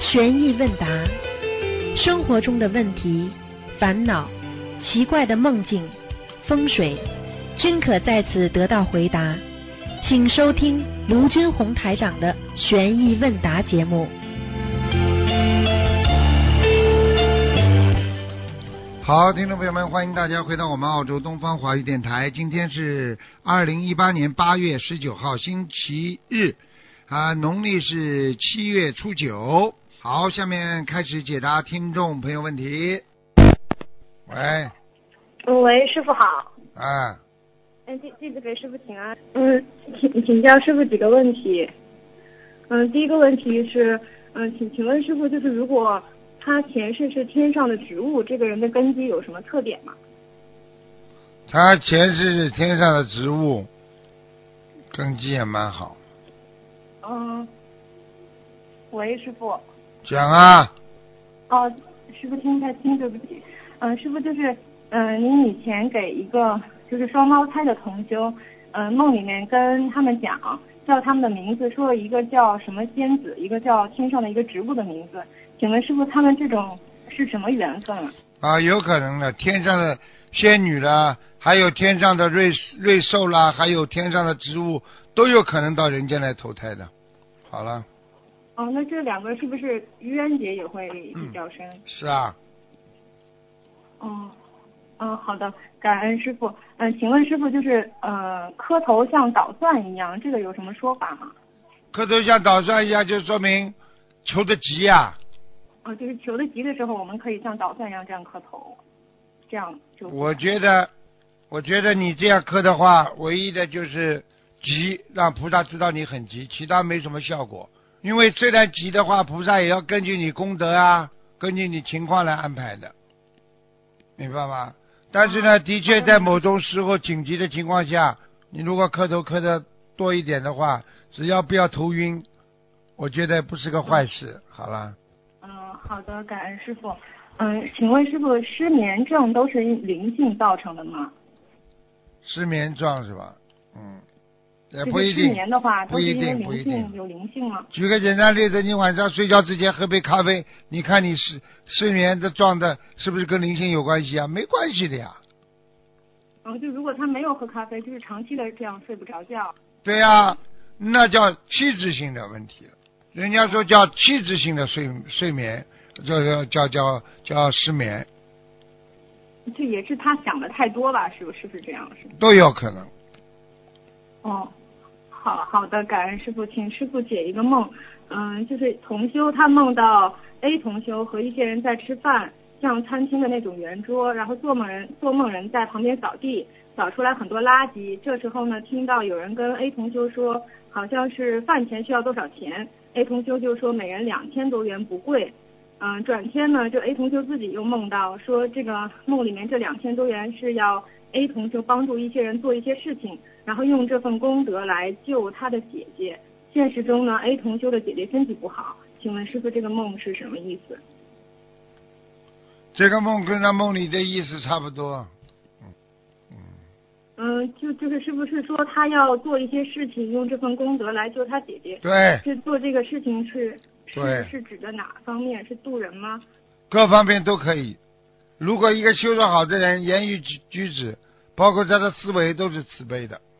悬疑问答，生活中的问题、烦恼、奇怪的梦境、风水，均可在此得到回答。请收听卢军红台长的悬疑问答节目。 好，听众朋友们，欢迎大家回到我们澳洲东方华语电台。今天是2018年8月19号，星期日，农历是7月初9。好，下面开始解答听众朋友问题。喂， 喂，师傅好。弟子给师傅请安。请教师傅几个问题。第一个问题是，请问师傅，就是如果他前世是天上的植物，这个人的根基有什么特点吗？ 他前世是天上的植物，根基也蛮好。 喂，师傅。 讲啊。 师傅听不太清，对不起。师傅就是，您以前给一个就是双胞胎的同修，梦里面跟他们讲，叫他们的名字，说了一个叫什么仙子，一个叫天上的一个植物的名字。请问师傅，他们这种是什么缘分啊？ 有可能的，天上的仙女啦，还有天上的瑞兽啦，还有天上的植物，都有可能到人间来投胎的。好了。 那这两个是不是愚人节也会比较深？ 是啊。 好的，感恩师傅。请问师傅，就是磕头像捣蒜一样，这个有什么说法吗？ 磕头像捣蒜一样，就说明求得吉呀。 就是求得吉的时候，我们可以像捣蒜一样这样磕头，这样就。 我觉得你这样磕的话，唯一的就是急，让菩萨知道你很急，其他没什么效果。因为虽然急的话，菩萨也要根据你功德啊，根据你情况来安排的，明白吗？但是呢，的确在某种时候紧急的情况下，你如果磕头磕的多一点的话，只要不要头晕，我觉得不是个坏事。好了。 好的，感恩师傅。请问师傅，失眠症都是灵性造成的吗？ 失眠症是吧？也不一定。 失眠的话， 不一定， 都是因为灵性有灵性吗？ 举个简单例子，你晚上睡觉之前喝杯咖啡，你看你失眠的状态是不是跟灵性有关系啊？没关系的呀。 就如果他没有喝咖啡，就是长期的这样睡不着觉。 对呀，那叫器质性的问题了。人家说叫器质性的睡眠，这叫失眠。 这也是他想的太多吧？是不是这样？是都有可能。 好的，感恩师傅，请师傅解一个梦。就是同修他梦到 A 同修和一些人在吃饭，像餐厅的那种圆桌，然后做梦人在旁边扫地，扫出来很多垃圾。这时候呢，听到有人跟 A 同修说，好像是饭钱需要多少钱。A 同修就说每人2000多元不贵。转天呢，就 A 同修自己又梦到说，这个梦里面这2000多元是要 A 同修帮助一些人做一些事情，然后用这份功德来救他的姐姐。现实中呢 ，A 同修的姐姐身体不好，请问师傅这个梦是什么意思？ 这个梦跟他梦里的意思差不多。 就是是不是说他要做一些事情，用这份功德来救他姐姐？ 对。 是做这个事情是指的哪方面？是渡人吗？ 各方面都可以。如果一个修得好的人，言语举止，包括他的思维都是慈悲的。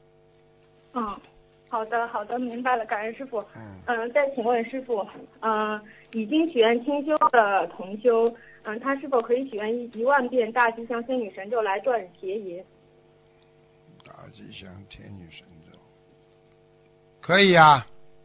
好的，明白了，感恩师傅。再请问师傅，已经许愿清修的同修，他是否可以许愿10000遍大吉祥天女神咒来断邪淫？ 大吉祥天女神咒可以啊。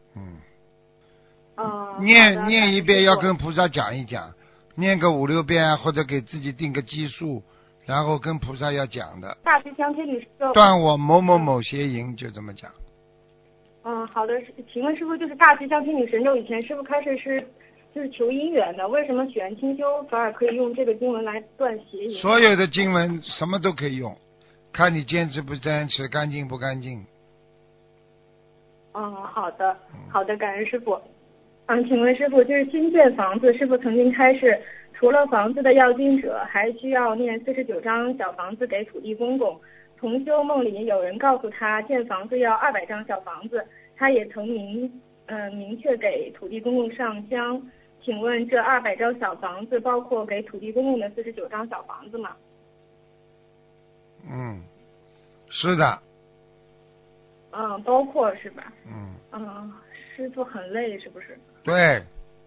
念一遍要跟菩萨讲一讲，念个5、6遍，或者给自己定个基数，然后跟菩萨要讲的。 大吉祥天女神咒断我某某某邪淫，就这么讲。 好的，请问师傅，就是大吉祥天女神咒以前师傅开始就是求姻缘的，为什么许愿清修反而可以用这个经文来断邪淫？ 所有的经文什么都可以用，看你坚持不坚持，干净不干净。 好的，感恩师傅。请问师傅，就是新建房子，师傅曾经开示，除了房子的要经者，还需要念49张小房子给土地公公。同修梦里有人告诉他，建房子要200张小房子，他也曾明确给土地公公上香。 请问这200张小房子包括给土地公公的49张小房子吗？ 是的。 包括是吧？师傅很累是不是？ 对。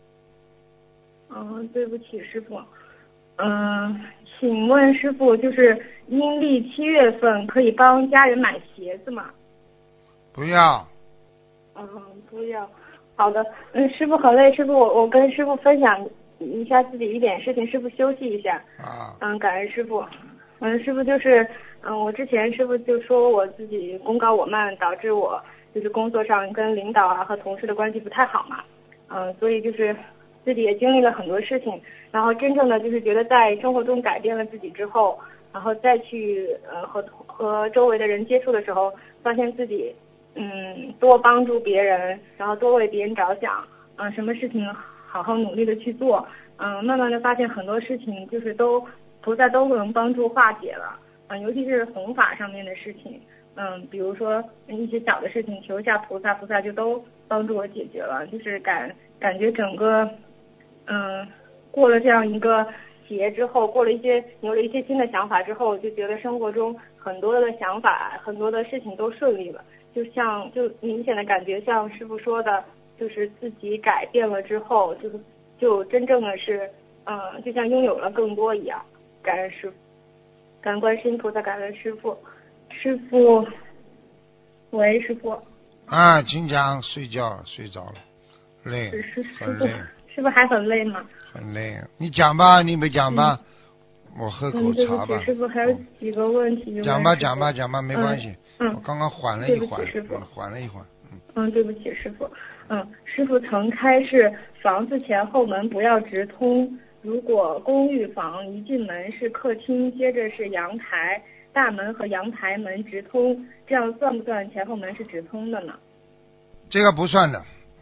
对不起师傅。请问师傅，就是阴历7月份可以帮家人买鞋子吗？ 不要。 不要。好的。师傅很累，师傅我跟师傅分享一下自己一点事情，师傅休息一下。感恩师傅。师傅就是我之前师傅就说我自己功高我慢，导致我就是工作上跟领导啊和同事的关系不太好嘛。所以就是自己也经历了很多事情，然后真正的就是觉得在生活中改变了自己之后，然后再去和周围的人接触的时候，发现自己多帮助别人，然后多为别人着想，什么事情好好努力的去做，慢慢的发现很多事情就是菩萨都能帮助化解了，尤其是弘法上面的事情，比如说一些小的事情求一下菩萨，菩萨就都帮助我解决了，就是感觉整个过了这样一个节之后，有了一些新的想法之后，就觉得生活中很多的想法很多的事情都顺利了，就明显的感觉像师父说的，就是自己改变了之后，就真正的是就像拥有了更多一样。感恩师父，感恩观世音菩萨，感恩师父。师父，喂，师父。 请讲。睡着了，累，很累。 师父还很累吗？ 很累。你讲吧，你没讲吧？我喝口茶吧。 对不起，师父还有几个问题。 讲吧，没关系。我刚刚缓了一缓。 对不起，师父。 缓了一缓。 对不起，师父。师父曾开示，房子前后门不要直通。如果公寓房一进门是客厅，接着是阳台，大门和阳台门直通，这样算不算前后门是直通的呢？ 这个不算的。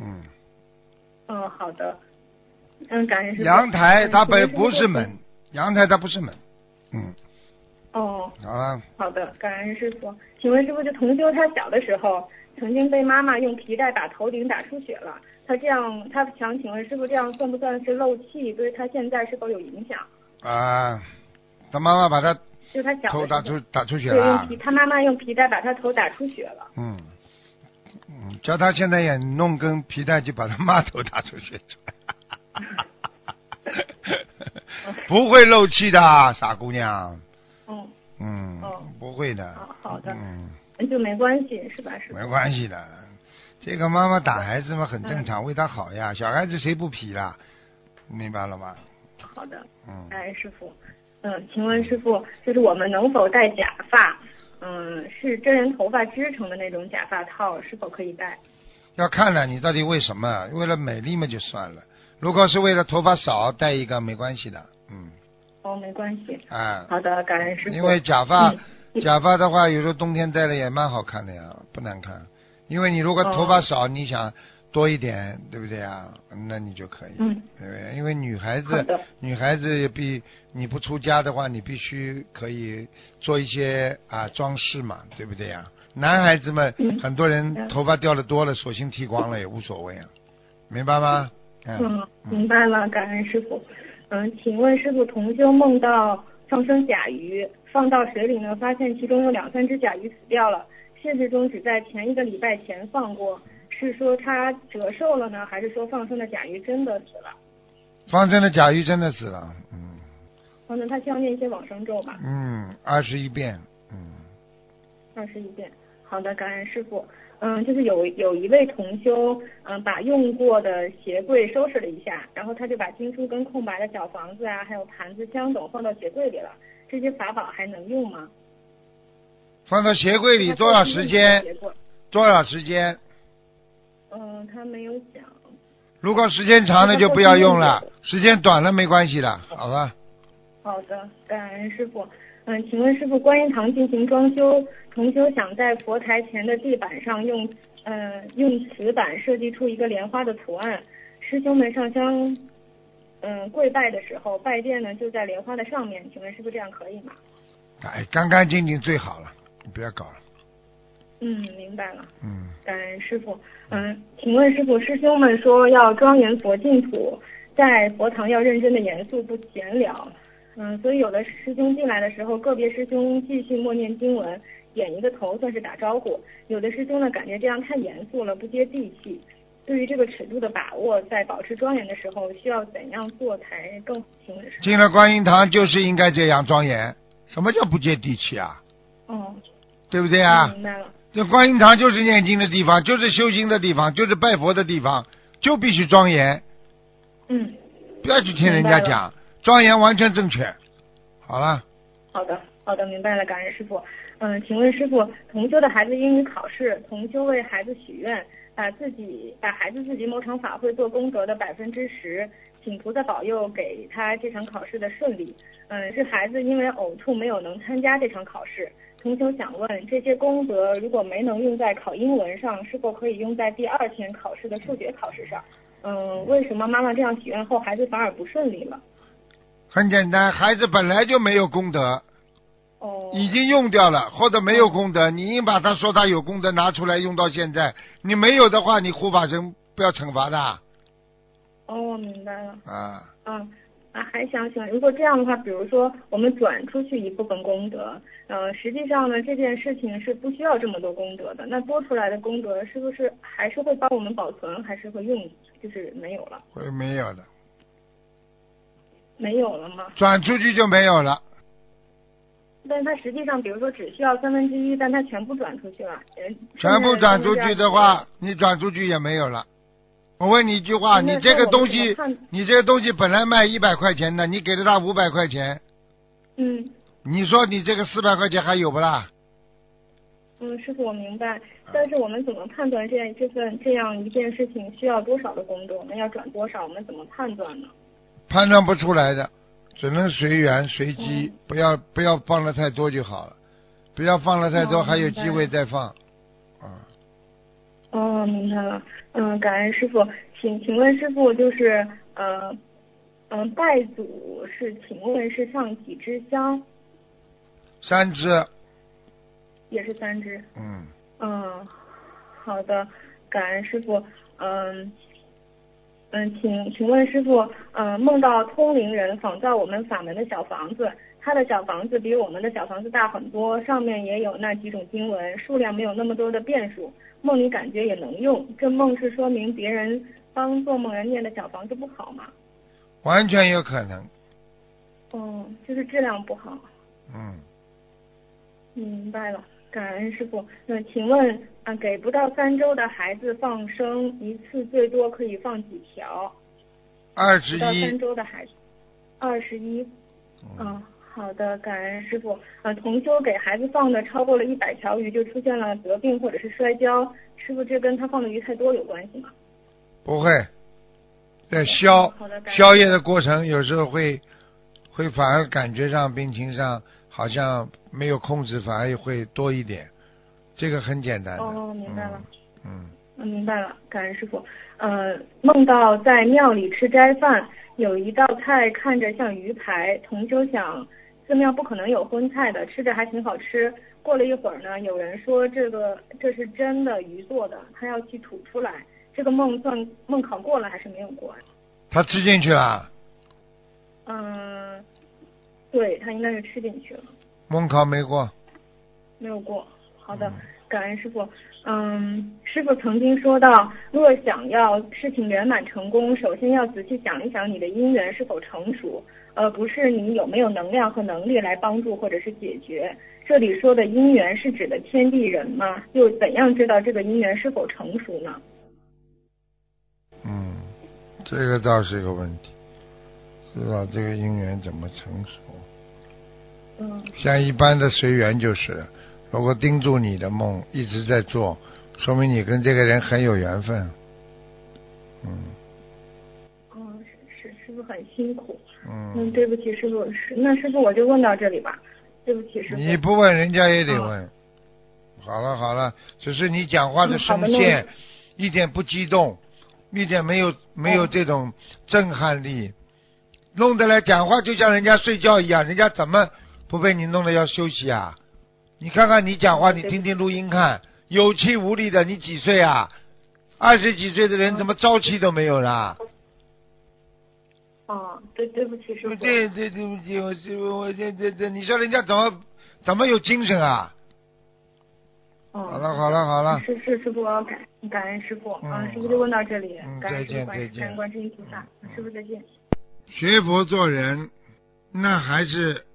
好的。感恩师父。 阳台它不是门，阳台它不是门。 好了。 好的，感恩师父。请问师父，就同修他小的时候曾经被妈妈用皮带把头顶打出血了，他想请问师父，这样算不算是漏气？对他现在是否有影响？ 他妈妈把他头打出血了。 对，他妈妈用皮带把他头打出血了。 叫他现在也弄根皮带就把他妈头打出血出来。不会漏气的，傻姑娘。不会的。 好的。就没关系是吧？ 没关系的，这个妈妈打孩子嘛很正常，为他好呀。小孩子谁不皮啦？明白了吗？ 好的。师父。请问师父，就是我们能否戴假发？是真人头发织成的那种假发套，是否可以戴？ 要看了你到底为什么，为了美丽嘛就算了，如果是为了头发少戴一个没关系的。 没关系。好的，感恩师父。 因为假发的话有时候冬天戴了也蛮好看的呀，不难看。因为你如果头发少，你想多一点，对不对啊？那你就可以。对不对？因为女孩子也你不出家的话，你必须可以做一些装饰嘛，对不对呀？男孩子们很多人头发掉的多了，索性剃光了也无所谓啊，明白吗？ 明白了，感恩师父。请问师父，同修梦到放生甲鱼，放到水里呢，发现其中有2-3只甲鱼死掉了。现实中只在前1个礼拜前放过，是说它折寿了呢，还是说放生的甲鱼真的死了？ 放生的甲鱼真的死了。 那他需要念一些往生咒吧 ？21遍。 21遍。好的，感恩师父。就是有一位同修，把用过的鞋柜收拾了一下，然后他就把经书跟空白的小房子还有盘子、香等放到鞋柜里了。这些法宝还能用吗？ 放到鞋柜里多少时间？ 他没有讲。 如果时间长了就不要用了，时间短了没关系的，好吧？ 好的，感恩师父。请问师父，观音堂进行装修，同修想在佛台前的地板上用瓷板设计出一个莲花的图案，师兄们上香跪拜的时候，拜垫呢就在莲花的上面，请问师父这样可以吗？ 干干净净最好了，你不要搞了。 明白了。感恩师父。请问师父，师兄们说要庄严佛净土， 在佛堂要认真的严肃不闲聊。所以有的师兄进来的时候，个别师兄继续默念经文，点一个头算是打招呼。有的师兄呢，感觉这样太严肃了，不接地气。对于这个尺度的把握，在保持庄严的时候，需要怎样做才更清楚？ 进了观音堂就是应该这样庄严。什么叫不接地气啊？对不对啊？ 明白了。 这观音堂就是念经的地方，就是修行的地方，就是拜佛的地方，就必须庄严。不要去听人家讲，庄严完全正确。好了。 好的，明白了，感恩师傅。请问师傅，同修的孩子英语考试，同修为孩子许愿，把孩子自己某场法会做功德的10%，请菩萨保佑给他这场考试的顺利。是孩子因为呕吐没有能参加这场考试。同修想问，这些功德如果没能用在考英文上，是否可以用在第2天考试的数学考试上？为什么妈妈这样许愿后，孩子反而不顺利了？ 很简单，孩子本来就没有功德，已经用掉了，或者没有功德，你硬把他说他有功德拿出来用到现在，你没有的话，你护法神不要惩罚的。 明白了。还想如果这样的话，比如说我们转出去一部分功德，实际上呢，这件事情是不需要这么多功德的，那多出来的功德是不是还是会帮我们保存，还是会用，就是没有了？ 会没有的。 没有了吗？ 转出去就没有了。 但它实际上，比如说只需要1/3，但它全部转出去了。 全部转出去的话，你转出去也没有了。我问你一句话，你这个东西本来卖100块钱的，你给了他500块钱，你说你这个400块钱还有不啦？ 师傅我明白，但是我们怎么判断这样一件事情需要多少的功德？我们要转多少？我们怎么判断呢？ 判断不出来的，只能随缘随机，不要放的太多就好了，不要放的太多，还有机会再放。 明白了。感恩师傅，请问师傅就是拜祖请问是上几支香 ？3支。 也是3支。好的，感恩师傅。请问师傅，梦到通灵人仿造我们法门的小房子，他的小房子比我们的小房子大很多，上面也有那几种经文，数量没有那么多的变数，梦里感觉也能用，这梦是说明别人帮做梦人念的小房子不好吗？ 完全有可能。 就是质量不好。明白了，感恩师傅。请问给不到3周的孩子放生一次最多可以放几条？21。不到3周的孩子，21。好的，感恩师傅。同修给孩子放的超过了100条鱼，就出现了得病或者是摔跤，师傅这跟他放的鱼太多有关系吗？ 不会，在消业的过程，有时候会反而感觉上病情上好像没有控制，反而会多一点，这个很简单的。 明白了。明白了，感恩师傅。梦到在庙里吃斋饭，有一道菜看着像鱼排，同修想寺庙不可能有荤菜的，吃着还挺好吃。过了一会儿呢，有人说这是真的鱼做的，他要去吐出来。这个梦考过了还是没有过？ 他吃进去了。 对，他应该是吃进去了。 梦考没过。 没有过。好的，感恩师傅。师傅曾经说到，若想要事情圆满成功，首先要仔细想一想你的因缘是否成熟，不是你有没有能量和能力来帮助或者是解决。这里说的因缘是指的天地人吗？又怎样知道这个因缘是否成熟呢？ 这个倒是个问题，知道这个因缘怎么成熟。像一般的随缘就是，如果盯住你的梦一直在做，说明你跟这个人很有缘分。 师傅很辛苦。对不起师傅，那师傅我就问到这里吧，对不起师傅。 你不问人家也得问。好了，只是你讲话的声线一点不激动，一点没有这种震撼力，弄得来讲话就像人家睡觉一样，人家怎么不被你弄得要休息啊？你看看你讲话，你听听录音看，有气无力的。你几岁啊？20几岁的人怎么朝气都没有啦？ 哦，对不起师傅。 对不起，我师傅，我这，你说人家怎么有精神啊？好了。 是师傅，感恩师傅。师傅就问到这里。感恩师傅，感恩观世音菩萨。师傅再见。 学佛做人，那还是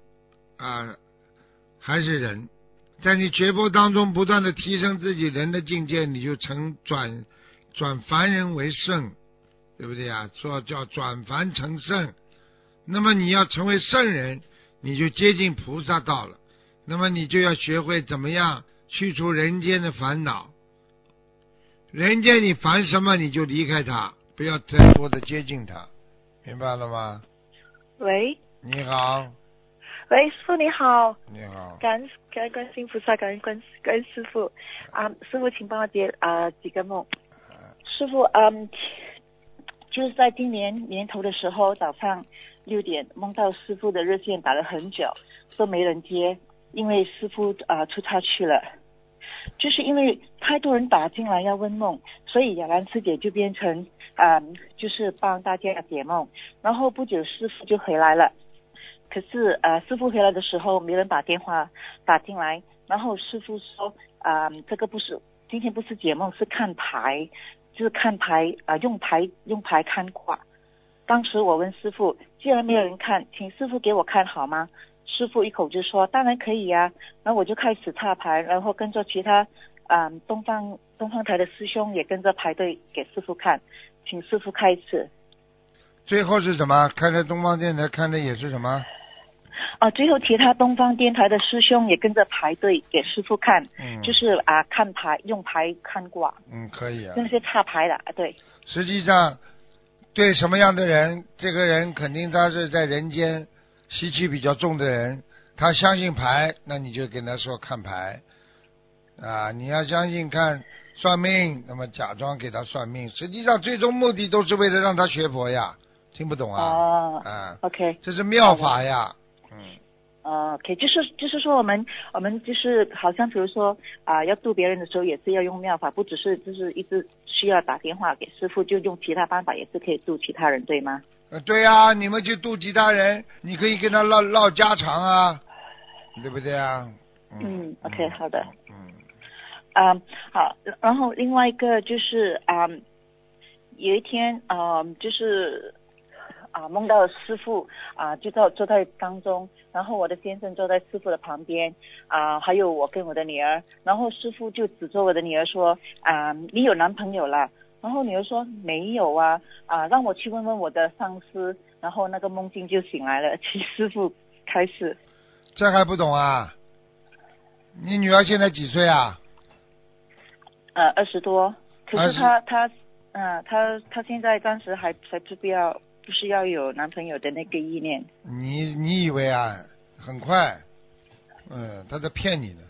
人，在你学佛当中不断的提升自己人的境界，你就转凡人为圣，对不对啊？说叫转凡成圣。那么你要成为圣人，你就接近菩萨道了。那么你就要学会怎么样去除人间的烦恼。人间你烦什么，你就离开它，不要太多的接近它，明白了吗？ 喂， 你好。 喂，师傅你好。 你好。 感恩观世音菩萨，感恩师傅。师傅请帮我解几个梦。师傅，就是在今年年头的时候，早上6点梦到师傅的热线打了很久，都没人接，因为师傅出差去了。就是因为太多人打进来要问梦，所以雅兰师姐就变成就是帮大家解梦。然后不久师傅就回来了，可是师傅回来的时候没人把电话打进来，然后师傅说这个今天不是解梦，是看牌，就是看牌用牌看卦。当时我问师傅，既然没有人看，请师傅给我看好吗？师傅一口就说当然可以啊。然后我就开始插牌，然后跟着其他东方台的师兄也跟着排队给师傅看，请师傅开始。 最后是什么？看着东方电台看的也是什么？ 最后其他东方电台的师兄也跟着排队给师傅看，就是看牌，用牌看卦。 可以啊。 那些插牌的，对。 实际上，对什么样的人，这个人肯定他是在人间习气比较重的人，他相信牌，那你就跟他说看牌你要相信看算命，那么假装给他算命，实际上最终目的都是为了让他学佛呀，听不懂啊 ？OK， 这是妙法呀。 OK， 就是说我们就是好像比如说要度别人的时候也是要用妙法，不只是就是一直需要打电话给师傅，就用其他办法也是可以度其他人，对吗？ 对啊，你们去度其他人，你可以跟他唠家常啊，对不对啊 ？OK， 好的。好，然后另外一个就是有一天就是梦到师傅就坐在当中，然后我的先生坐在师傅的旁边还有我跟我的女儿，然后师傅就指着我的女儿说你有男朋友了？然后女儿说没有让我去问问我的上司，然后那个梦境就醒来了，请师傅开始。 这还不懂啊？你女儿现在几岁啊 ？20多，可是她现在暂时还不是要有男朋友的那个意念。 你以为很快？她在骗你呢。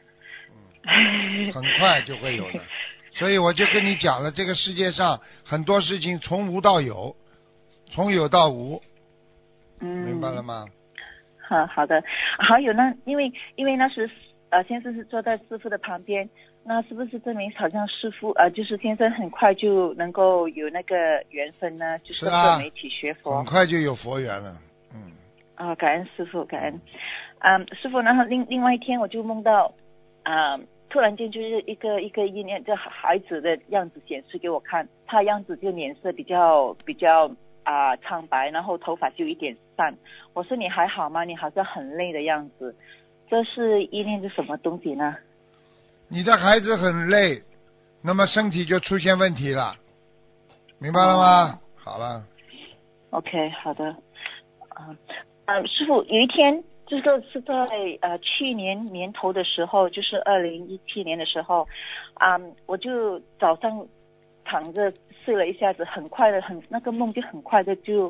很快就会有的。所以我就跟你讲了，这个世界上很多事情从无到有，从有到无。明白了吗？ 好的。还有呢，因为那时先生是坐在师傅的旁边，那是不是证明好像师傅就是先生很快就能够有那个缘分呢？就是跟我们一起学佛， 很快就有佛缘了。 感恩师傅，感恩。师傅，然后另外一天我就梦到突然间就是一个意念，这孩子的样子显示给我看，他样子就脸色比较苍白，然后头发就一点散。我说你还好吗？你好像很累的样子。这是意念是什么东西呢？ 你的孩子很累，那么身体就出现问题了，明白了吗？好了。 OK， 好的。师傅，有一天这个是在去年年头的时候，就是2017年的时候，我就早上躺着睡了一下子，很快的那个梦就很快的就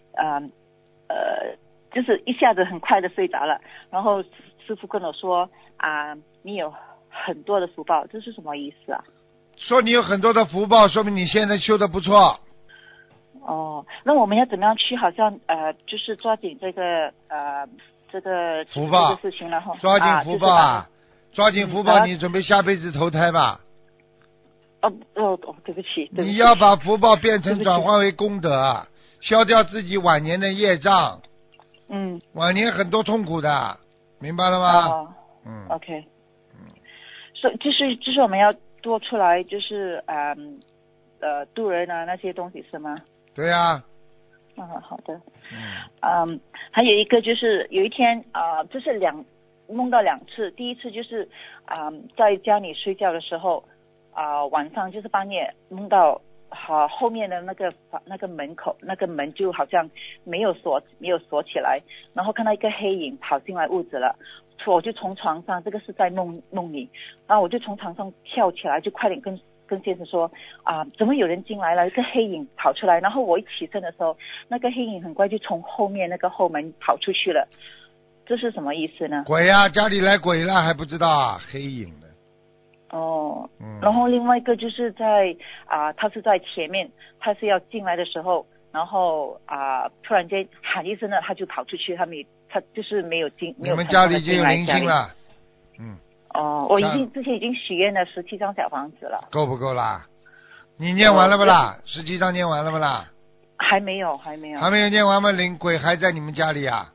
就是一下子很快的睡着了。然后师傅跟我说你有很多的福报，这是什么意思啊？ 说你有很多的福报，说明你现在修得不错。 那我们要怎么样去好像就是抓紧这个福报这个事情，然后抓紧福报抓紧福报，你准备下辈子投胎吧？ 对不起， 你要把福报变成转换为功德， 消掉自己晚年的业障，晚年很多痛苦的，明白了吗？ OK， 所以就是我们要多出来，就是渡人啊那些东西是吗？ 对呀。 好的。还有一个就是有一天就是梦到2次，第一次就是在家里睡觉的时候晚上就是半夜梦到后面的那个门口那个门就好像没有锁起来，然后看到一个黑影跑进来屋子了，我就从床上，这个是在梦里，然后我就从床上跳起来，就快点跟先生说怎么有人进来了，一个黑影跑出来，然后我一起身的时候，那个黑影很快就从后面那个后门跑出去了，这是什么意思呢？ 鬼啊，家里来鬼了还不知道啊，黑影的。 然后另外一个就是在他是在前面，他是要进来的时候，然后突然间喊一声呢，他就跑出去，他就是没有进。 你们家里已经有灵性了。 我之前已经许愿了17张小房子了。 够不够啦？你念完了不啦？17张念完了不啦？ 还没有。还没有念完吗？灵鬼还在你们家里啊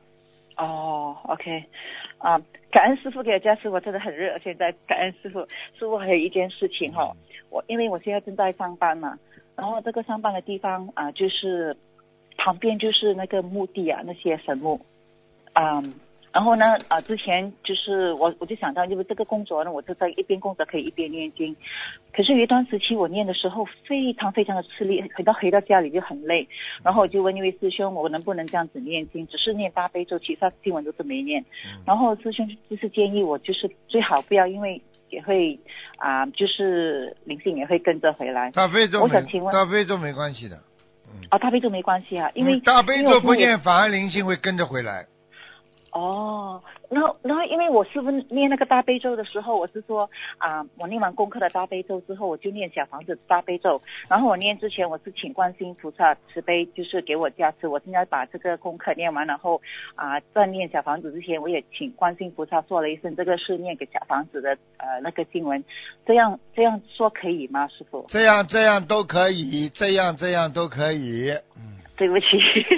？OK， 感恩师父给我加持，我真的很热。现在感恩师父。师父还有一件事情因为我现在正在上班嘛，然后这个上班的地方就是旁边就是那个墓地那些坟墓然后呢之前就是我就想到，因为这个工作呢，我就在一边工作可以一边念经。可是有一段时期我念的时候非常非常的吃力，回到家里就很累，然后我就问一位师兄，我能不能这样子念经，只是念大悲咒，其他经文都是没念。然后师兄就是建议我就是最好不要，因为也会就是灵性也会跟着回来。我想请问大悲咒没关系的。 大悲咒没关系因为大悲咒不念反而灵性会跟着回来。 然后因为我师父念那个大悲咒的时候，我是说我念完功课的大悲咒之后，我就念小房子大悲咒，然后我念之前我是请观世音菩萨慈悲就是给我加持，我现在把这个功课念完，然后在念小房子之前我也请观世音菩萨说了一声这个是念给小房子的那个经文，这样说可以吗师父？ 这样都可以，这样都可以。 对不起。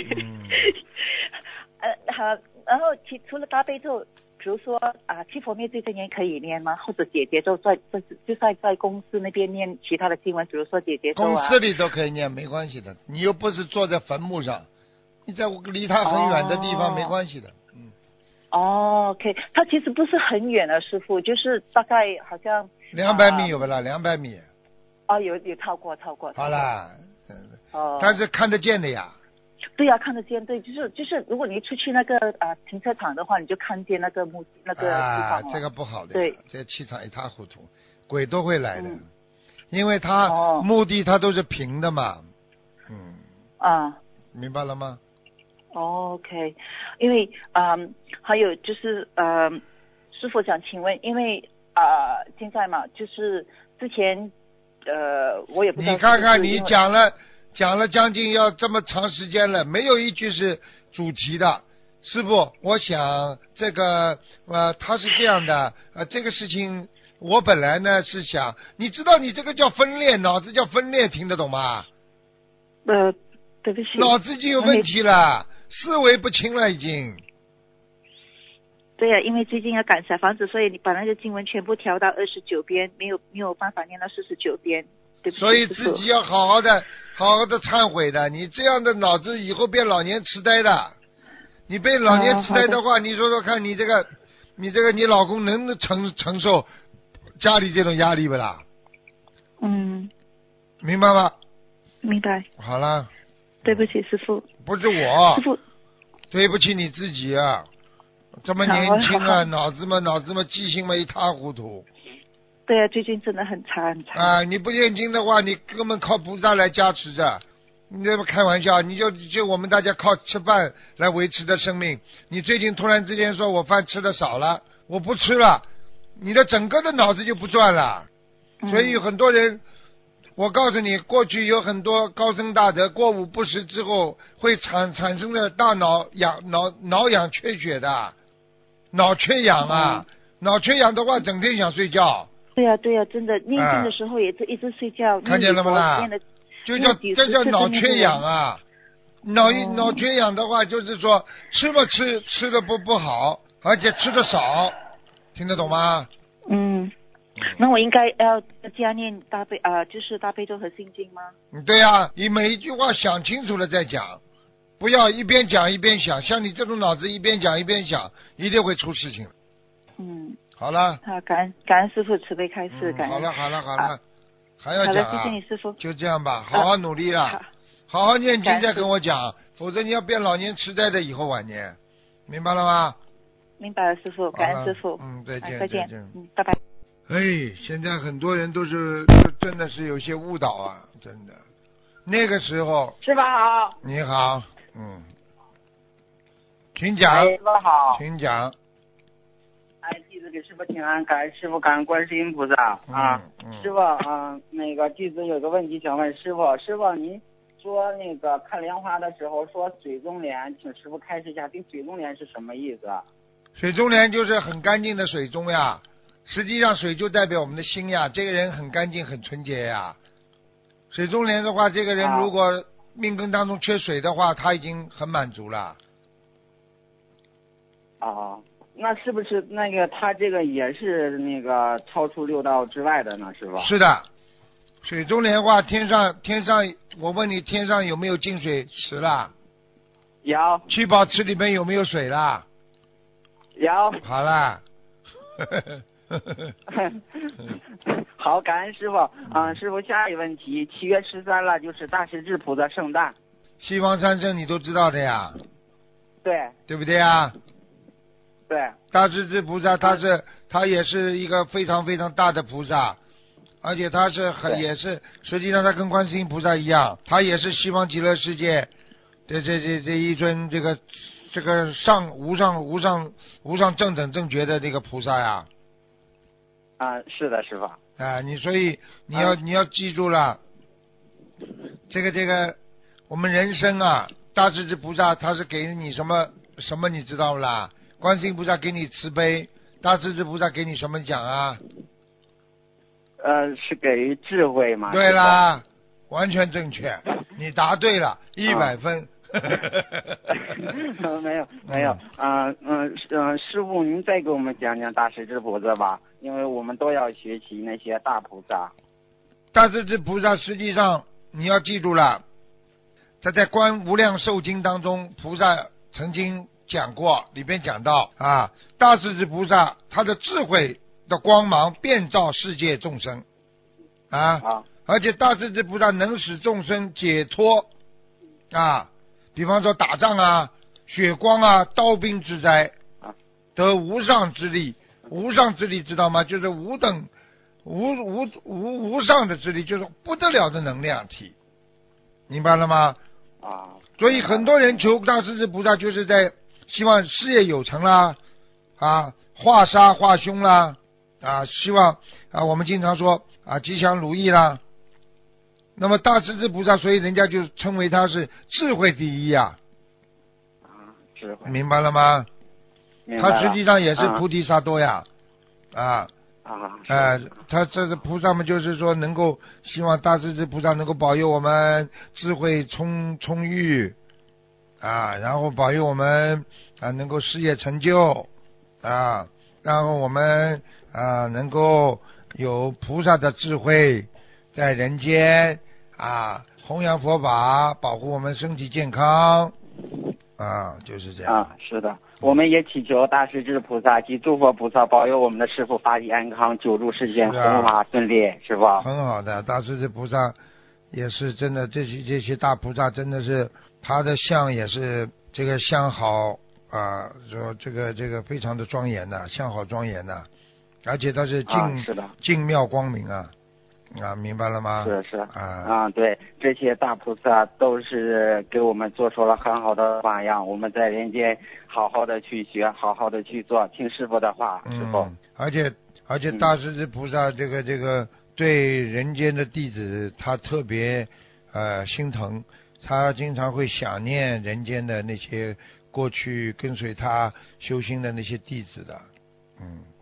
好，然后除了大悲咒，比如说七佛灭罪真言可以念吗？或者解结咒在公司那边念其他的经文，比如说解结咒公司里都可以念，没关系的。你又不是坐在坟墓上，你在离他很远的地方没关系的。 OK， 他其实不是很远的师父，就是大概好像 200米有不啦？200米。 有超过。 好啦。但是看得见的呀。 对呀，看得见。对，就是如果你出去那个停车场的话，你就看见那个地方这个不好的。 对， 这气场一塌糊涂，鬼都会来的。因为他墓地他都是平的嘛。明白了吗 ？OK， 因为还有就是师父想请问，因为现在嘛，就是之前我也不知道。 你看看你讲了将近要这么长时间了，没有一句是主题的。师父，我想这个他是这样的这个事情我本来呢是想，你知道你这个叫分裂，脑子叫分裂，听得懂吗？ 对不起， 脑子已经有问题了，思维不清了已经。 对呀，因为最近要赶小房子，所以你把那个经文全部调到29遍，没有办法念到49遍。 所以自己要好好的忏悔的，你这样的脑子以后变老年痴呆的。你被老年痴呆的话，你说说看，你这个你老公能承受家里这种压力不啦？明白吗？ 明白。 好了。 对不起师父。 不是我。 师父。 对不起你自己啊，这么年轻啊，脑子嘛记性嘛一塌糊涂。 对啊，最近真的很差。 你不念经的话，你根本靠菩萨来加持着。你这不开玩笑，你就我们大家靠吃饭来维持的生命。你最近突然之间说我饭吃的少了，我不吃了，你的整个的脑子就不转了。所以有很多人，我告诉你，过去有很多高僧大德过午不食之后会产生的大脑氧缺血的，脑缺氧脑缺氧的话整天想睡觉。 对呀，真的念经的时候也是一直睡觉。 看见了吗啦？这叫脑缺氧脑缺氧的话，就是说吃吧吃的不好，而且吃的少，听得懂吗？ 那我应该要加念就是大悲咒和心经吗？ 对呀，你每一句话想清楚了再讲，不要一边讲一边想。像你这种脑子一边讲一边想，一定会出事情。好了。 好，感恩师父慈悲开示，感恩。 好了，还要讲啊？ 好的，谢谢你师父。 就这样吧，好好努力了，好好念经再跟我讲，否则你要变老年痴呆的以后晚年，明白了吗？ 明白了，师父，感恩师父。 再见。 再见。拜拜。 现在很多人都真的是有些误导啊，真的。那个时候。 师傅好。 你好，请讲。 师傅好。 请讲。 弟子给师傅请安，感恩师傅，感恩观世音菩萨师傅那个弟子有个问题想问师傅，您说那个看莲花的时候说水中莲，请师傅开示一下，这水中莲是什么意思？ 水中莲就是很干净的水中呀，实际上水就代表我们的心呀，这个人很干净很纯洁呀。水中莲的话，这个人如果命根当中缺水的话，他已经很满足了。 那是不是那个他这个也是那个超出六道之外的呢？师傅？是的，水中莲花，天上，我问你，天上有没有净水池啦？ 有。 七宝池里面有没有水啦？ 有。 好啦。 好，感恩师傅。师傅，下一个问题，7月13了，就是大势至菩萨圣诞。 西方三圣你都知道的呀？ 对。 对不对呀？ 对， 大势至菩萨他也是一个非常非常大的菩萨，而且他也是实际上他跟观世音菩萨一样，他也是西方极乐世界的这一尊这个无上正等正觉的这个菩萨呀。 是的，师傅。 所以你要记住了，这个我们人生啊，大势至菩萨他是给你什么你知道不啦？观世音菩萨给你慈悲，大势至菩萨给你什么奖啊？ 是给予智慧嘛？ 对啦，完全正确，你答对了，100分。 没有，师父您再给我们讲讲大势至菩萨吧，因为我们都要学习那些大菩萨。 大势至菩萨实际上你要记住了，他在观无量寿经当中，菩萨曾经讲过，里边讲到大势至菩萨他的智慧的光芒遍照世界众生而且大势至菩萨能使众生解脱比方说打仗血光刀兵之灾得无上之力。无上之力知道吗？就是无上的之力，就是不得了的能量体，明白了吗？所以很多人求大势至菩萨就是在希望事业有成啦化杀化凶啦希望我们经常说吉祥如意啦。那么大势至菩萨，所以人家就称为他是智慧第一智慧， 明白了吗？他实际上也是菩提萨埵呀他这个菩萨们就是说能够希望大势至菩萨能够保佑我们智慧充裕然后保佑我们能够事业成就然后我们能够有菩萨的智慧在人间弘扬佛法，保护我们身体健康就是这样是的，我们也祈求大势至菩萨及诸佛菩萨保佑我们的师父法体安康，久住世间，弘法顺利，是吧？ 很好的，大势至菩萨也是真的，这些大菩萨真的是他的相也是这个相好说这个非常的庄严的，相好庄严的，而且他是净妙光明明白了吗？ 是对，这些大菩萨都是给我们做出了很好的榜样，我们在人间好好的去学，好好的去做，听师父的话，师父。 而且大势至菩萨这个对人间的弟子他特别心疼，他经常会想念人间的那些过去跟随他修心的那些弟子的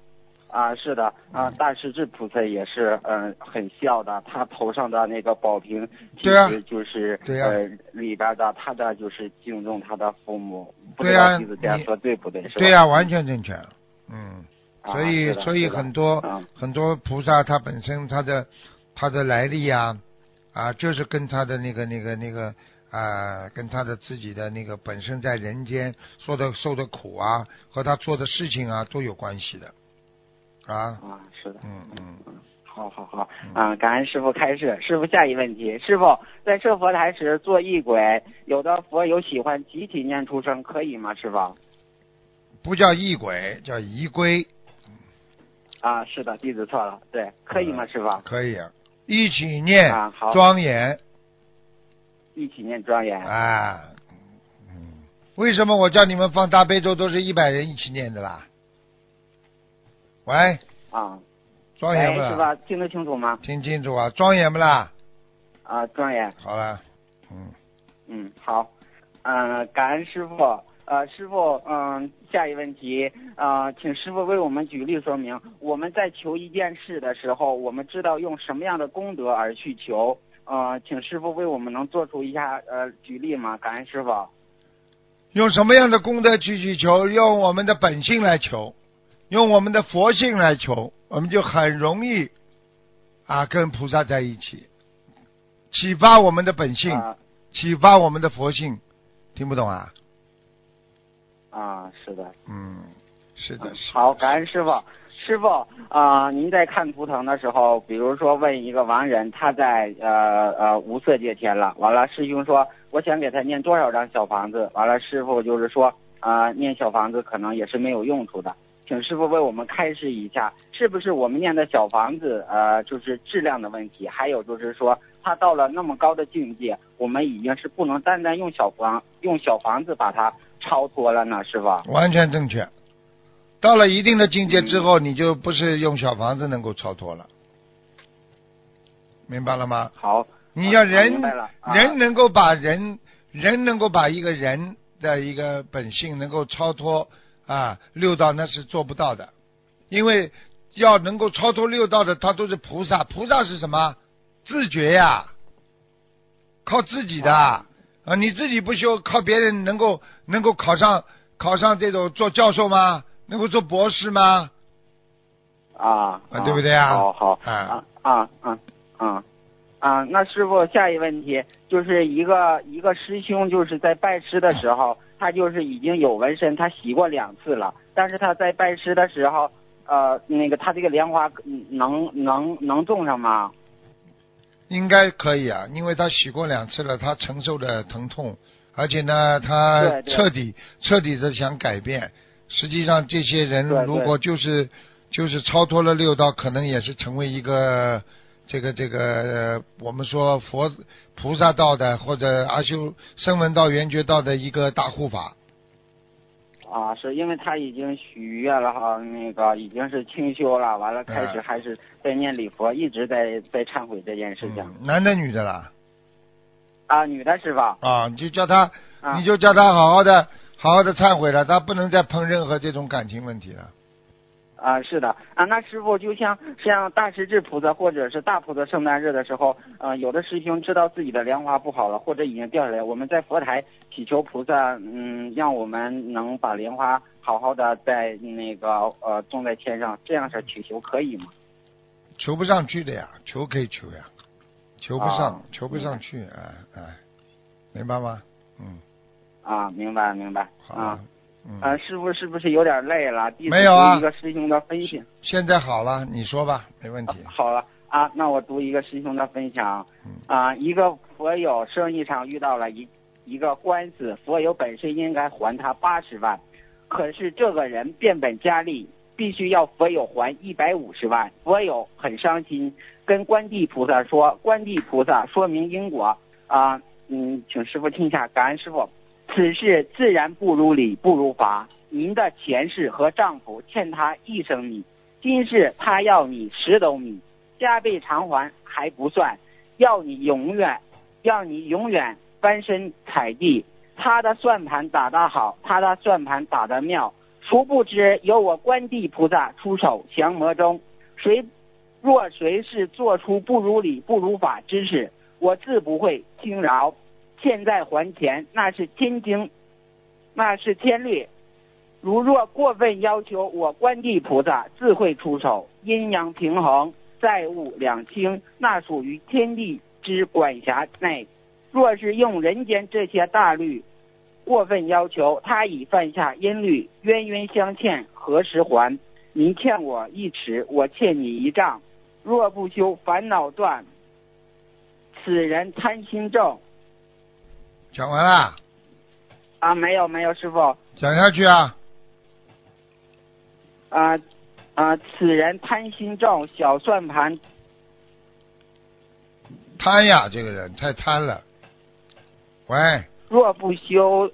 是的，大势至菩萨也是很孝的，他头上的那个宝瓶其实就是里边的他的就是敬重他的父母，不知道弟子这样说对不对？是吧？ 对呀，完全正确。所以很多菩萨他本身他的来历就是跟他的那个跟他的自己的那个本身在人间受的苦和他做的事情都有关系的。 是的。好，感恩师父开示。师父下一问题，师父在设佛台时做仪轨，有的佛友喜欢集体念出声，可以吗？师父？ 不叫仪轨，叫仪规。 是的，弟子错了，对，可以吗？师父？ 可以，一起念庄严。 一起念庄严。 为什么我叫你们放大悲咒都是100人一起念的啦？喂。庄严不啦？ 是吧？听得清楚吗？ 听清楚庄严不啦？ 庄严。 好了。 好。感恩师父。师父，下一问题，请师父为我们举例说明，我们在求一件事的时候，我们知道用什么样的功德而去求？请师父为我们能做出一下举例吗？感恩师父。 用什么样的功德去求？用我们的本性来求，用我们的佛性来求，我们就很容易跟菩萨在一起，启发我们的本性，启发我们的佛性。听不懂啊？ 是的。 是的。 好，感恩师父。师父，您在看图腾的时候，比如说问一个亡人，他在无色界天了，完了师兄说我想给他念多少张小房子，完了师父就是说念小房子可能也是没有用处的，请师父为我们开示一下，是不是我们念的小房子就是质量的问题，还有就是说他到了那么高的境界，我们已经是不能单单用小房子把它超脱了呢，是吧？ 完全正确。到了一定的境界之后，你就不是用小房子能够超脱了，明白了吗？ 好， 你要人能够把人能够把一个人的一个本性能够超脱六道，那是做不到的，因为要能够超脱六道的，他都是菩萨。菩萨是什么？自觉呀，靠自己的你自己不修，靠别人能够考上这种做教授吗？能够做博士吗？对不对好。那师父下一问题就是一个师兄就是在拜师的时候，他就是已经有纹身，他洗过2次了，但是他在拜师的时候他这个莲花能种上吗？ 应该可以因为他洗过2次了，他承受的疼痛，而且呢他彻底的想改变。实际上这些人如果就是超脱了六道，可能也是成为一个这个我们说佛菩萨道的或者阿修声闻道缘觉道的一个大护法。 是因为他已经许愿了已经是清修了，完了开始还是在念礼佛，一直在忏悔这件事情。 男的女的啦？ 女的师父。 你就叫他好好的忏悔了，他不能再碰任何这种感情问题了。 是的那师父就像大势至菩萨或者是大菩萨圣诞日的时候，有的师兄知道自己的莲花不好了，或者已经掉下来，我们在佛台祈求菩萨，让我们能把莲花好好的在种在天上，这样是祈求可以吗？ 求不上去的呀，求可以求呀，求不上去明白吗？ 明白。 好师父是不是有点累了？ 没有读一个师兄的分享。 现在好了，你说吧，没问题。 好了那我读一个师兄的分享。一个佛友生意上遇到了一个官司，佛友本身应该还他80万，可是这个人变本加厉，必须要佛友还150万。佛友很伤心，跟观地菩萨说，观地菩萨说明因果请师父听一下。感恩师父。此事自然不如理不如法，您的前世和丈夫欠他1升米，今世他要你10斗米，加倍偿还还不算，要你永远翻身踩地。他的算盘打得好，他的算盘打得妙， 殊不知有我观地菩萨出手降魔中，若谁是做出不如理不如法之事，我自不会轻饶。现在还钱，那是天律。如若过分要求，我观地菩萨自会出手。阴阳平衡，债务两清，那属于天地之管辖内。若是用人间这些大律过分要求，他已犯下阴律，冤冤相欠，何时还？你欠我一尺，我欠你一丈。若不修，烦恼断，此人贪心重。 讲完了啊，没有，师父。 讲下去啊。 此人贪心重，小算盘。 贪呀，这个人太贪了。喂。 若不修，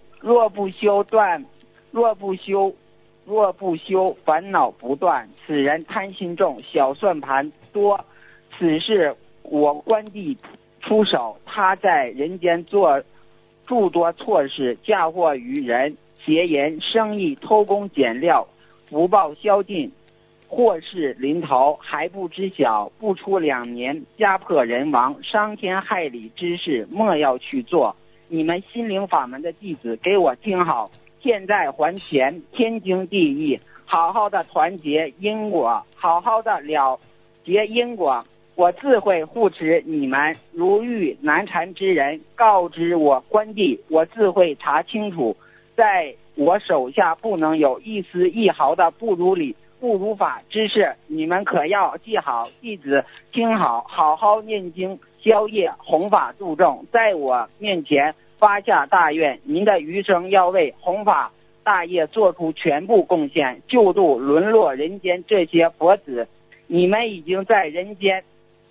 烦恼不断。此人贪心重，小算盘多。此事我观地出手，他在人间做诸多错事，嫁祸于人，邪淫生意，偷工减料，福报消尽，祸事临头，还不知晓，不出2年，家破人亡，伤天害理之事莫要去做。你们心灵法门的弟子给我听好，现在还钱天经地义，好好的团结因果，好好的了结因果，我自会护持你们。如遇难缠之人，告知我观地，我自会查清楚，在我手下不能有一丝一毫的不如理不如法之事，你们可要记好，弟子听好，好好念经消业，弘法度众，在我面前发下大愿，您的余生要为弘法大业做出全部贡献，救度沦落人间这些佛子。你们已经在人间，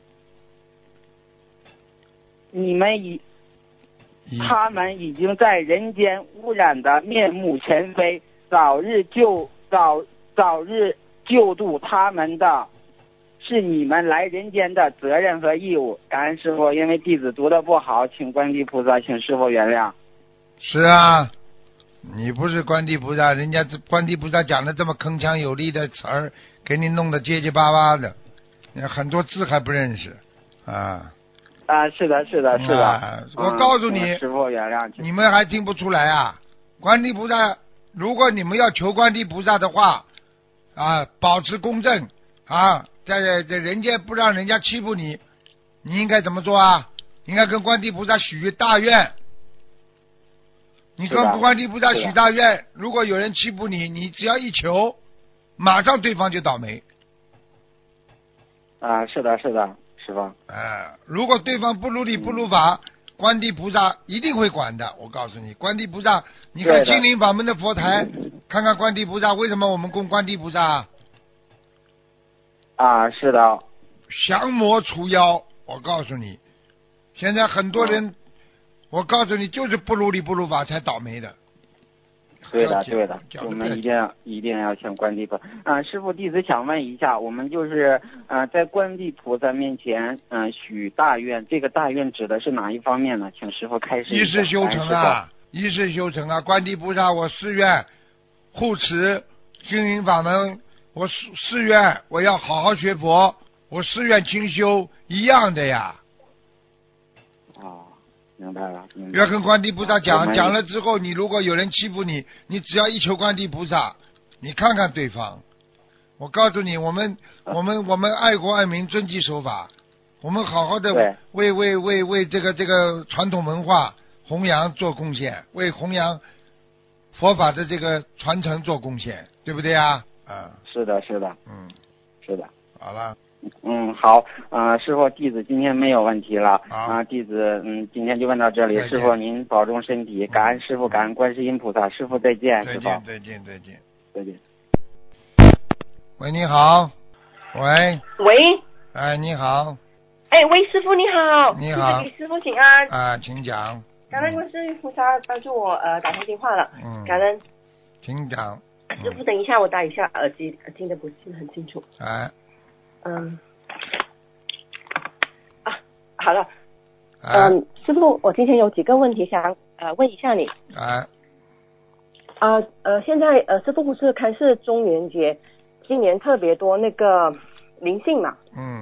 他们已经在人间污染的面目全非，早日救度他们的是你们来人间的责任和义务。感恩师父，因为弟子读得不好，请观地菩萨，请师父原谅。 是啊，你不是观地菩萨，人家观地菩萨讲的这么铿锵有力的词儿，给你弄得结结巴巴的，很多字还不认识啊。 是的。 我告诉你， 师父原谅， 你们还听不出来啊？观地菩萨，如果你们要求观地菩萨的话，保持公正啊，在人间不让人家欺负你，你应该怎么做啊？应该跟观地菩萨许大愿。你跟观地菩萨许大愿，如果有人欺负你，你只要一求，马上对方就倒霉。 是的，师父。 如果对方不如理不如法，观地菩萨一定会管的。我告诉你，观地菩萨，你看心灵法门的佛台，看看观地菩萨，为什么我们供观地菩萨？ 是的。 降魔除妖，我告诉你，现在很多人，我告诉你，就是不如理不如法才倒霉的。 对的，我们一定要向观地菩萨。师父，弟子想问一下，我们就是在观地菩萨面前许大愿，这个大愿指的是哪一方面呢？请师父开示一下。 一世修成啊！观地菩萨，我誓愿护持心灵法门，我誓愿我要好好学佛，我誓愿清修，一样的呀。 明白了。 要跟观地菩萨讲了之后，你如果有人欺负你，你只要一求观地菩萨，你看看对方。我告诉你，我们爱国爱民，遵纪守法，我们好好的为这个传统文化弘扬做贡献，为弘扬佛法的这个传承做贡献，对不对啊？ 是的。是的。 好了。 好，师父，弟子今天没有问题了。弟子今天就问到这里。师父您保重身体，感恩师父，感恩观世音菩萨。师父再见。 再见。 再见。 喂，你好。喂。你好。 喂，师父你好。 你好。 给师父请安。 请讲。 感恩观世音菩萨帮助我打通电话了。感恩。 请讲。 师父，等一下我打一下耳机，听得不是很清楚。好了。师父，我今天有几个问题想问一下你。 现在师父不是开示中元节，今年特别多那个灵性嘛，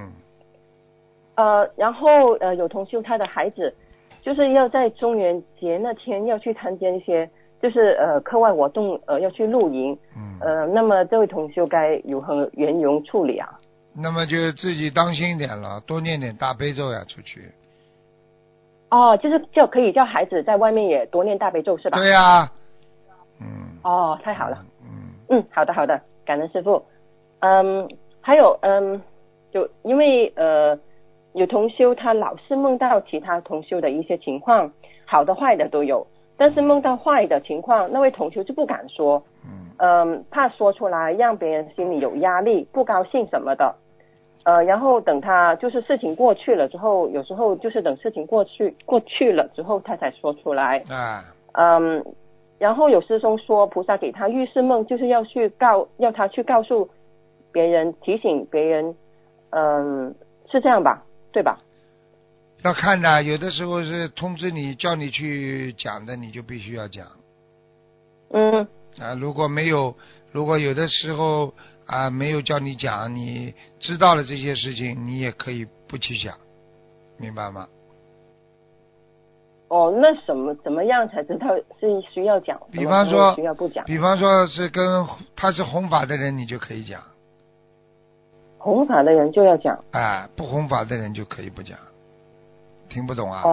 然后有同修他的孩子就是要在中元节那天要去参加一些就是课外活动，要去露营，那么这位同修该如何圆融处理啊？ 那么就自己当心一点了，多念点大悲咒呀，出去。 哦，就是就可以叫孩子在外面也多念大悲咒是吧？ 对呀。 哦，太好了。好的好的，感恩师父。还有就因为有同修他老是梦到其他同修的一些情况，好的坏的都有，但是梦到坏的情况，那位同修就不敢说，怕说出来让别人心里有压力，不高兴什么的。然后等他就是事情过去了之后，有时候就是等事情过去了之后他才说出来。然后有师兄说菩萨给他预示梦，就是要他去告诉别人，提醒别人，是这样吧？对吧？ 要看的，有的时候是通知你叫你去讲的，你就必须要讲。如果没有，如果有的时候没有叫你讲，你知道了这些事情，你也可以不去讲，明白吗？ 那怎么样才知道是需要讲？ 比方说需要不讲？ 比方说是跟他是弘法的人，你就可以讲。 弘法的人就要讲。 不弘法的人就可以不讲。听不懂啊？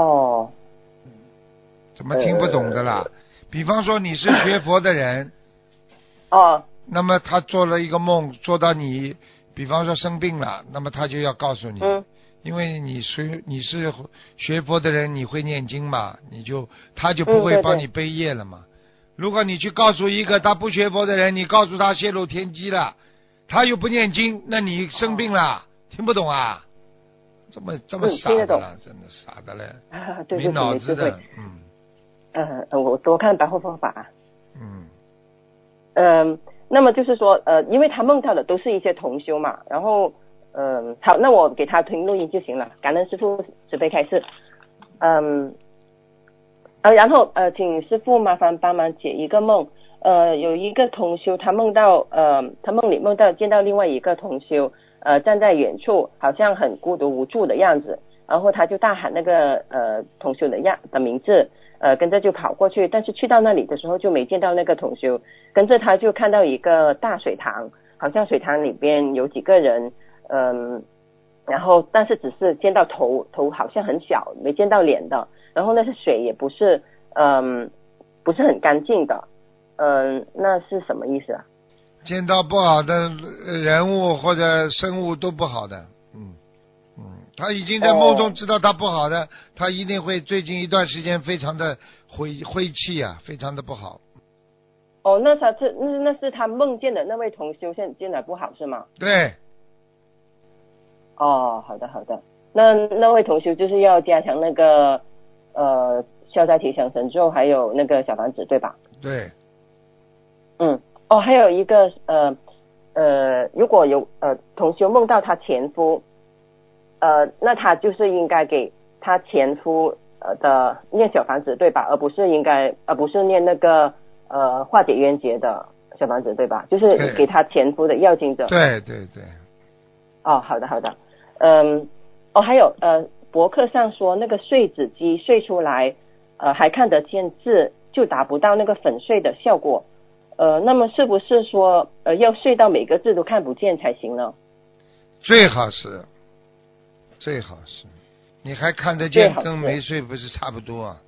怎么听不懂的啦？比方说你是学佛的人。那么他做了一个梦，做到你，比方说生病了，那么他就要告诉你。因为你是学佛的人，你会念经嘛，他就不会帮你背业了嘛。如果你去告诉一个他不学佛的人，你告诉他泄露天机了，他又不念经，那你生病了，听不懂啊？这么傻的了，真的傻的嘞， 对没脑子的。 我多看白话方法。那么就是说因为他梦到的都是一些同修嘛，然后好，那我给他听录音就行了，感恩师父慈悲开示。然后请师父麻烦帮忙解一个梦。有一个同修他梦里梦到见到另外一个同修站在远处，好像很孤独无助的样子，然后他就大喊那个同修的名字，跟着就跑过去，但是去到那里的时候就没见到那个同修，跟着他就看到一个大水塘，好像水塘里边有几个人，然后但是只是见到头好像很小，没见到脸的，然后那是水也不是很干净的，那是什么意思啊？ 见到不好的人物或者生物都不好的。他已经在梦中知道他不好的，他一定会最近一段时间非常的晦气啊，非常的不好。 那是他梦见的那位同修现在不好是吗？ 对。 好的好的，那位同修就是要加强那个消灾吉祥神咒还有那个小房子对吧？ 对。 还有一个如果有同修梦到他前夫，那他就是应该给他前夫的念小房子对吧？而不是念那个化解冤结的小房子对吧？就是给他前夫的要经者。 对。 好的好的。还有博客上说那个碎纸机碎出来还看得见字，就达不到那个粉碎的效果。那么是不是说要碎到每个字都看不见才行呢？ 最好是，你还看得见跟没碎不是差不多啊？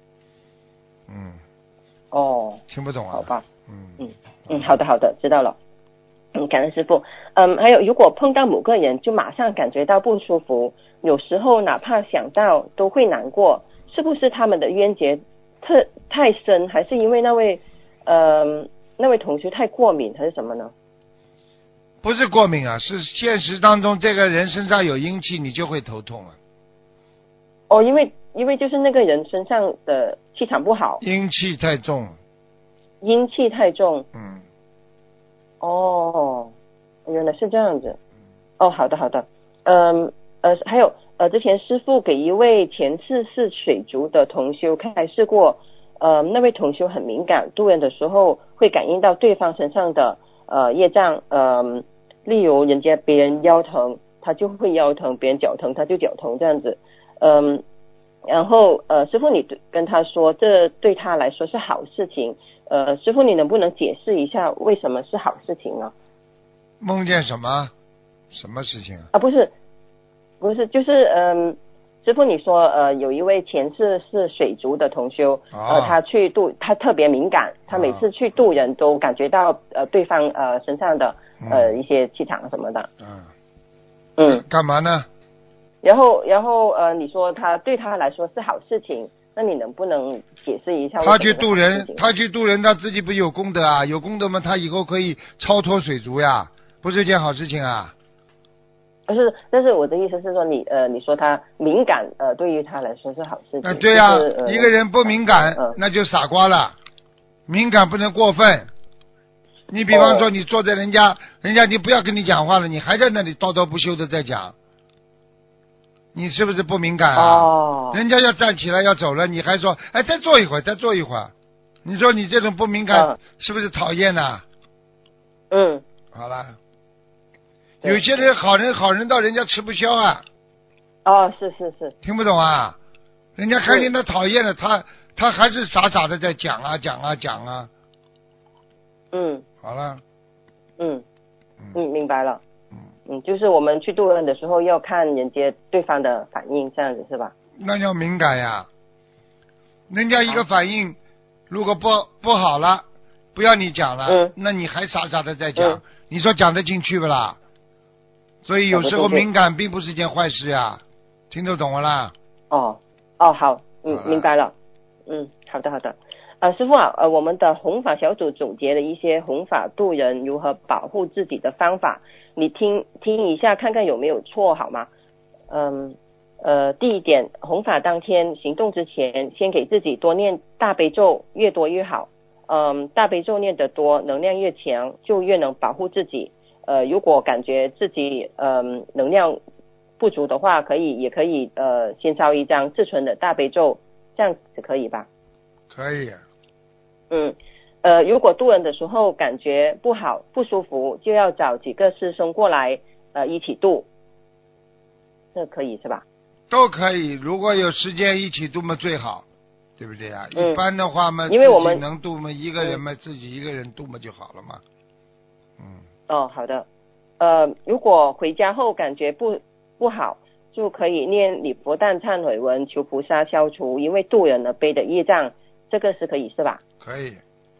听不懂啊？ 好吧。好的好的，知道了。感恩师父。还有如果碰到某个人就马上感觉到不舒服，有时候哪怕想到都会难过，是不是他们的冤结太深，还是因为那位同学太过敏还是什么呢？ 不是过敏啊，是现实当中这个人身上有阴气，你就会头痛啊。 因为就是那个人身上的气场不好， 阴气太重。 原来是这样子。好的好的。还有之前师父给一位前世是水族的同修开示过， 那位同修很敏感，渡人的时候会感应到对方身上的业障，例如别人腰疼他就会腰疼，别人脚疼他就脚疼这样子，然后师父你跟他说这对他来说是好事情，师父你能不能解释一下为什么是好事情呢？ 梦见什么事情啊？不是就是师父你说有一位前世是水族的同修，他去渡，他特别敏感，他每次去渡人都感觉到对方身上的一些气场什么的。 干嘛呢？ 然后你说他对他来说是好事情，那你能不能解释一下？ 他去渡人他自己不有功德啊？有功德嘛，他以后可以超脱水族呀，不是一件好事情啊。 但是我的意思是说你说他敏感对于他来说是好事情。 对啊，一个人不敏感那就傻瓜了，敏感不能过分。你比方说你坐在人家你不要跟你讲话了，你还在那里叨叨不休的在讲，你是不是不敏感啊？人家要站起来要走了，你还说再坐一会儿，你说你这种不敏感是不是讨厌呢？好了，有些人好人到人家吃不消啊。 是听不懂啊？人家看见他讨厌了，他还是傻傻的在讲啊。好了。 明白了。就是我们去渡人的时候要看人家对方的反应，这样子是吧？ 那叫敏感呀。人家一个反应如果不好了，不要你讲了，那你还傻傻的在讲，你说讲得进去不啦？所以有时候敏感并不是一件坏事呀，听得懂了啦？ 好，明白了。好的。师父啊，我们的弘法小组总结了一些弘法渡人如何保护自己的方法，你听一下看看有没有错好吗？第一点，弘法当天行动之前，先给自己多念大悲咒，越多越好。大悲咒念得多，能量越强，就越能保护自己。如果感觉自己能量不足的话，也可以先烧一张自存的大悲咒，这样子可以吧？ 可以。 如果渡人的时候感觉不好不舒服，就要找几个师兄过来一起渡，这可以是吧？都可以，如果有时间一起渡嘛最好，对不对啊？一般的话嘛， 因为我们自己能渡嘛，一个人嘛，自己一个人渡嘛就好了嘛。 好的。如果回家后感觉不好，就可以念礼佛大忏悔文，求菩萨消除因为渡人而背的业障，这个是可以是吧？ 可以。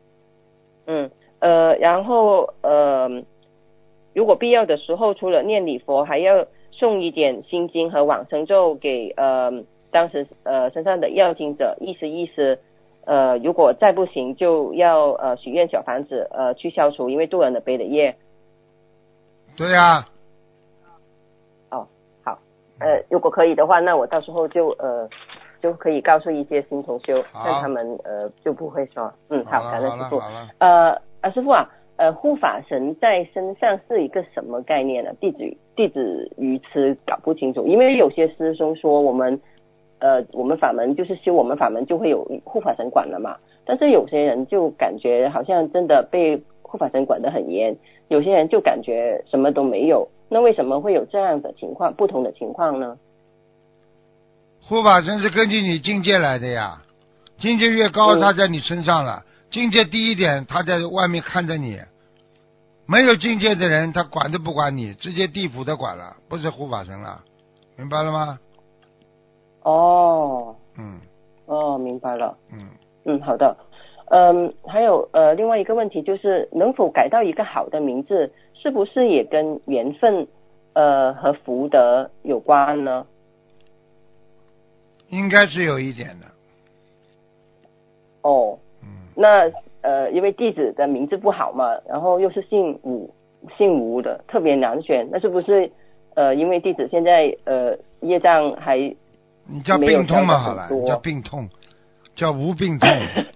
然后如果必要的时候，除了念礼佛，还要送一点心经和往生咒给当时身上的要经者意思。如果再不行，就要许愿小房子去消除因为渡人的背的业。 对呀。 好。如果可以的话，那我到时候就可以告诉一些新同修，让他们就不会说好，感恩师父。师父啊，护法神在身上是一个什么概念呢？弟子愚痴搞不清楚，因为有些师兄说我们法门就是修我们法门就会有护法神管了嘛，但是有些人就感觉好像真的被护法神管得很严，有些人就感觉什么都没有，那为什么会有这样的情况，不同的情况呢？ 护法神是根据你境界来的呀，境界越高他在你身上了，境界低一点他在外面看着你，没有境界的人他管都不管你，直接地府的管了，不是护法神了，明白了吗？ 明白了。好的。还有另外一个问题就是能否改到一个好的名字，是不是也跟缘分和福德有关呢？ 应该是有一点的。 那因为弟子的名字不好嘛，然后又是姓吴的，特别难选，那是不是因为弟子现在业障还你叫病痛嘛好了，你叫病痛，叫无病痛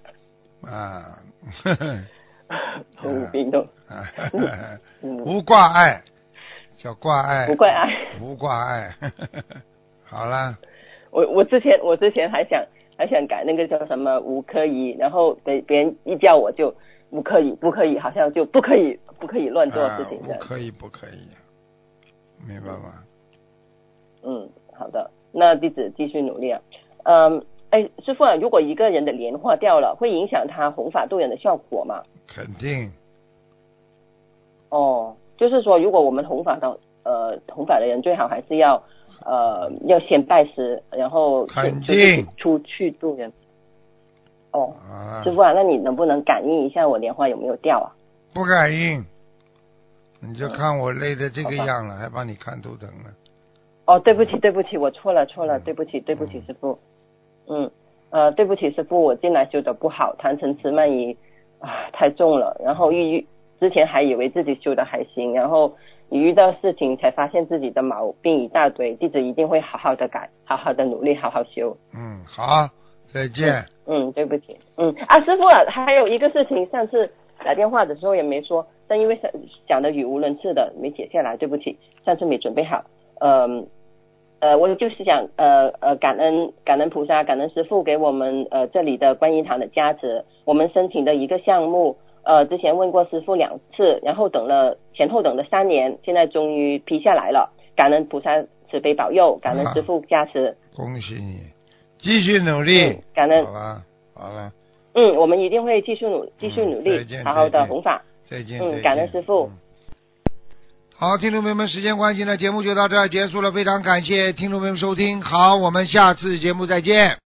无病痛无挂碍，叫挂碍， 无挂碍， 无挂碍好了。 我之前还想还想改那个叫什么无可以，然后别人一叫我就不可以，好像就不可以乱做事情的。 不可以，明白吗？ 好的，那弟子继续努力啊。师父啊，如果一个人的莲花掉了，会影响他弘法度人的效果吗？ 肯定。 就是说，如果我们弘法的人最好还是要先拜师，然后肯定出去度人。师父啊，那你能不能感应一下我莲花有没有掉啊？ 不感应，你就看我累的这个样了，还帮你看图腾了。 对不起，我错了，对不起师父。对不起师父，我进来修的不好，贪嗔痴慢疑太重了，然后之前还以为自己修的还行，然后一遇到事情才发现自己的毛病一大堆，弟子一定会好好的改，好好的努力，好好修。 好，再见。 对不起。师父啊，还有一个事情，上次打电话的时候也没说，但因为讲的语无伦次的没写下来，对不起，上次没准备好。我就是想感恩菩萨，感恩师父给我们这里的观音堂的加持。我们申请的一个项目之前问过师父2次，然后前后等了3年，现在终于批下来了。感恩菩萨慈悲保佑，感恩师父加持。 恭喜你，继续努力。 感恩。 好了。 我们一定会继续努力，好好的弘法。 再见。 感恩师父。 好，听众朋友们，时间关系呢，节目就到这儿结束了，非常感谢听众朋友们收听，好，我们下次节目再见。